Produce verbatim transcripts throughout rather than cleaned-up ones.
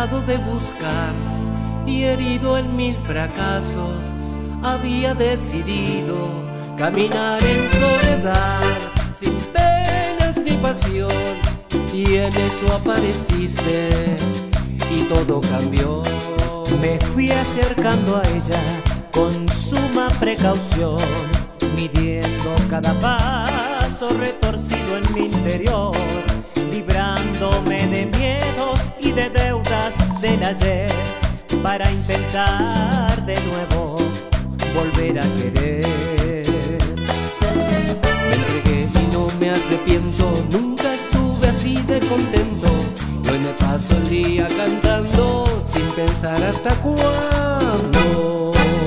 cansado de buscar y herido en mil fracasos, había decidido caminar en soledad, sin penas ni pasión, y en eso apareciste y todo cambió. Me fui acercando a ella con suma precaución, midiendo cada paso retorcido en mi interior, librándome de miedos y de deudas del ayer, para intentar de nuevo volver a querer. Me entregué y no me arrepiento, nunca estuve así de contento. Yo me paso el día cantando sin pensar hasta cuándo.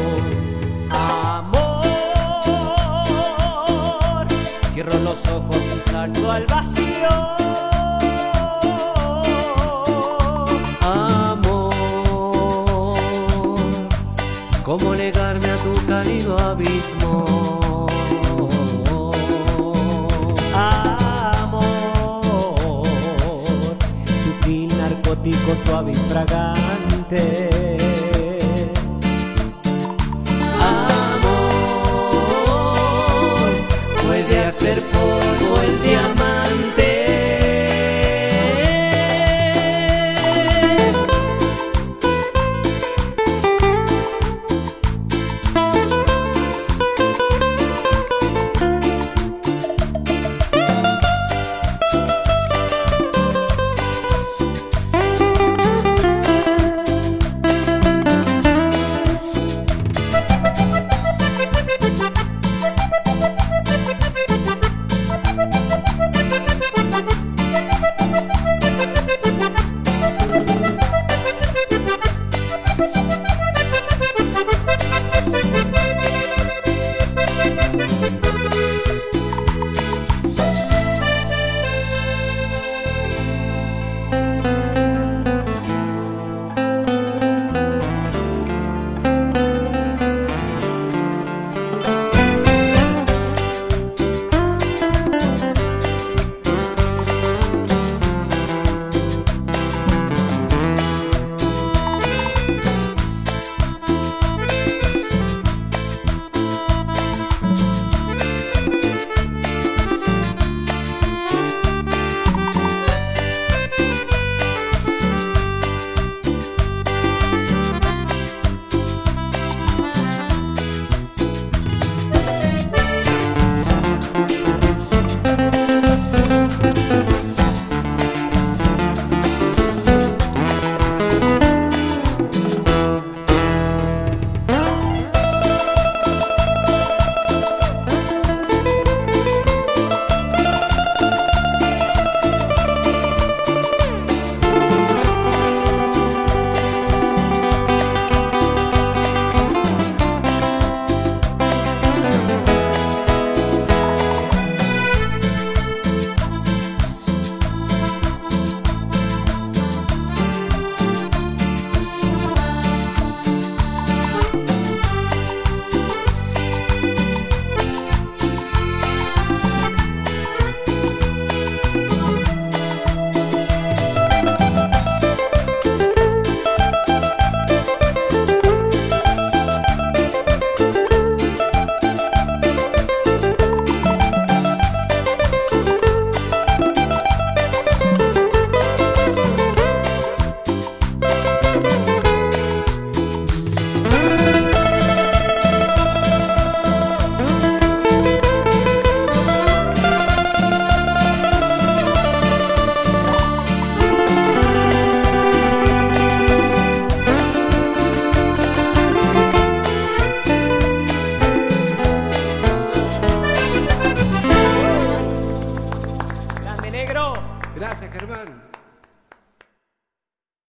Amor, cierro los ojos y salto al vacío. Amor, ¿cómo negarme a tu cálido abismo? Amor, sutil, narcótico, suave y fragante.